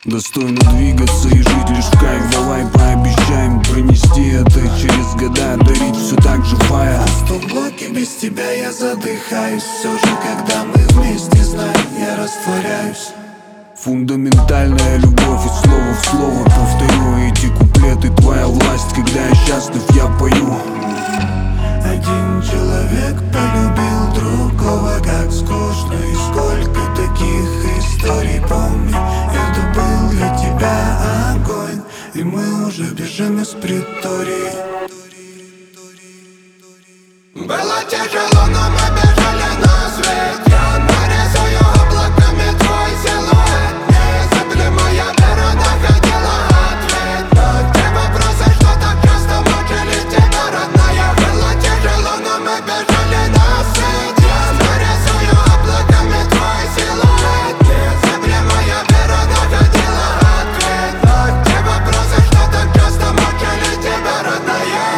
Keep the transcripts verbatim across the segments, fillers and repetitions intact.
Достойно двигаться и жить лишь в кайф. Давай пообещаем пронести это через года, дарить все так же фая. В том блоке без тебя я задыхаюсь. Все же, когда мы вместе, знай, я растворяюсь. Фундаментальная любовь, и слово в слово повторю эти куплеты. Твоя власть, когда я счастлив, я пою. Один человек полюбил другого, как скучно. И сколько таких историй, помни, это был для тебя огонь. И мы уже бежим из притории. Было тяжело, но мы бежали на свет. Я нарисую облаками твой силуэт. Незыблемая вера находила ответ на те вопросы, что так часто мучили тебя, родная. Было тяжело, но мы бежали на свет. Я нарисую облаками твой силуэт. Незыблемая вера находила ответ на те вопросы, что так часто мучили тебя, родная.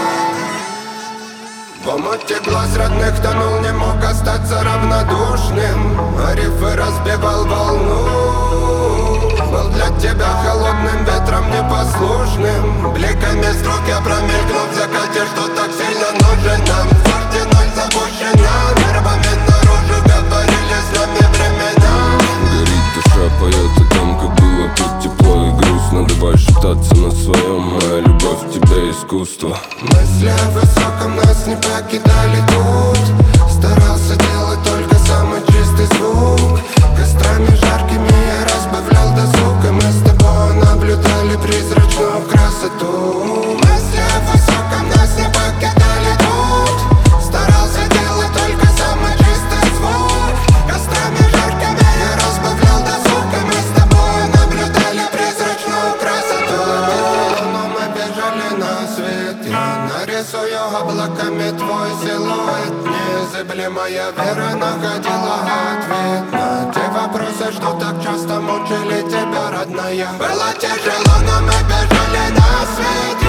В омуте глаз родных тонул, не мог остаться равнодушным. А рифы разбивал волну. Был для тебя холодным ветром непослушным. Бликами строк я промелькнул в закате, что так сильно нужен нам. В форте ноль запущена, нервами наружу говорили с нами времена. Горит душа, поет о том, как было тут тепло и грустно. Давай шептаться на своем, моя любовь в тебе искусство. Мысли о высоком нас не покидали тут. Старался делать только самый чистый звук. Кострами жаркими я разбавлял досуг, и мы с тобой наблюдали призрачную красоту. Мысли о высоком нас не покидали тут. Старался делать только самый чистый звук. Кострами жаркими я разбавлял досуг, и мы с тобой наблюдали призрачную красоту. Но мы бежали на свет. Я нарисую облаками твой силуэт. Незыблемая вера находила ответ на те вопросы, что так часто мучили тебя, родная. Было тяжело, но мы бежали на свет.